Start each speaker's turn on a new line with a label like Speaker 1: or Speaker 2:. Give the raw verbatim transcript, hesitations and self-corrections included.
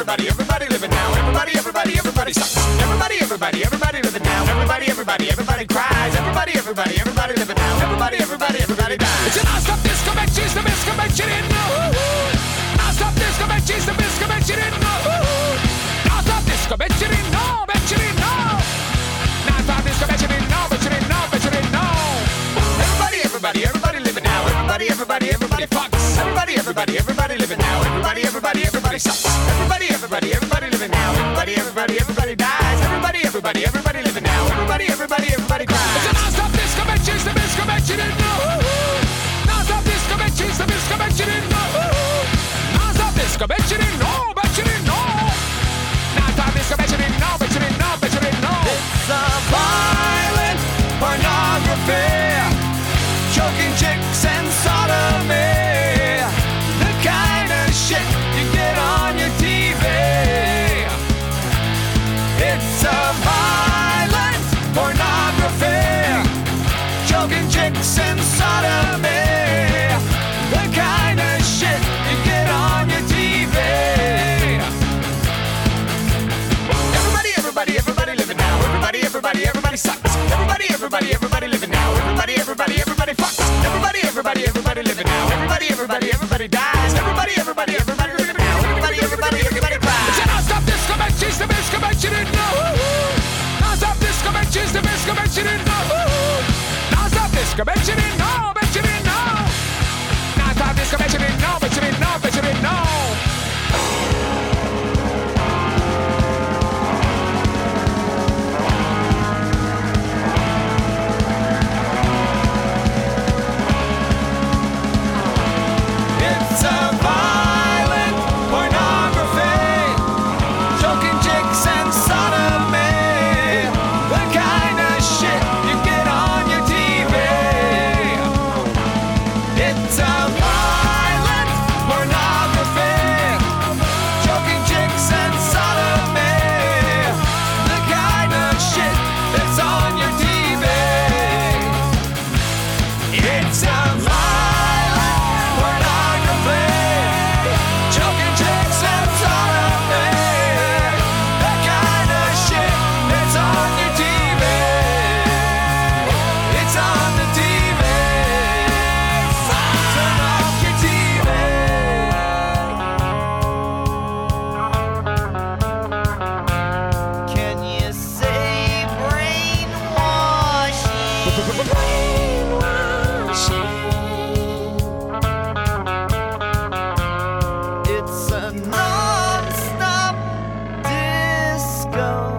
Speaker 1: everybody, everybody living now. Everybody, everybody, everybody sucks. Everybody, everybody, everybody living now. Everybody, everybody, everybody cries. Everybody, everybody, everybody living now. Everybody, everybody, everybody dies. It's a non-stop disco match, she's the best match you didn't know. Non-stop disco match, she's the best match you didn't know. Non-stop disco match you didn't know, bet you didn't know. Non-stop disco match you didn't know, bet you didn't know, bet you didn't know. Everybody, everybody, everybody living now. Everybody, everybody, everybody fucks. Everybody, everybody, everybody living now. Everybody, everybody, everybody sucks. Everybody, everybody, everybody living now. Everybody, everybody, everybody dies. Everybody, everybody, everybody living now. Everybody, everybody, everybody cries. It's a non-stop disco match, she's the best match you didn't know. Non-stop disco match, she's the best match you didn't know. Non-stop disco match you didn't know, bet you didn't know. Non-stop disco match you didn't know, bet you didn't know, bet you didn't know. It's a violent pornography, choking chicks and sodomy, the kind of shit you get on your T V. It's a violent pornography, choking chicks and sodomy, the kind of shit you get on your T V. Everybody, everybody, everybody living now. Everybody, everybody, everybody sucks. Everybody, everybody, everybody living now. Everybody, everybody, everybody fucks. Everybody, everybody, everybody living now. Everybody, everybody, everybody dies. Everybody, everybody, everybody living now. Everybody, everybody, everybody cries. It's a non-stop disco match, she's the best match you didn't know. Non-stop disco match, she's the best match you didn't know. Non-stop disco match you didn't know, bet you didn't know. Non-stop disco match you didn't know, bet you didn't know, bet you didn't know. It's a violent pornography, choking chicks and sodomy, the kind of shit you get on your T V. It's a violent pornography, choking chicks and sodomy, the kind of shit that's on your T V. It's a It's a non-stop disco.